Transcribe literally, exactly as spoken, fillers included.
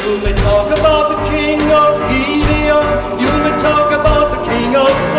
You may talk about the king of Gideon, you may talk about the king of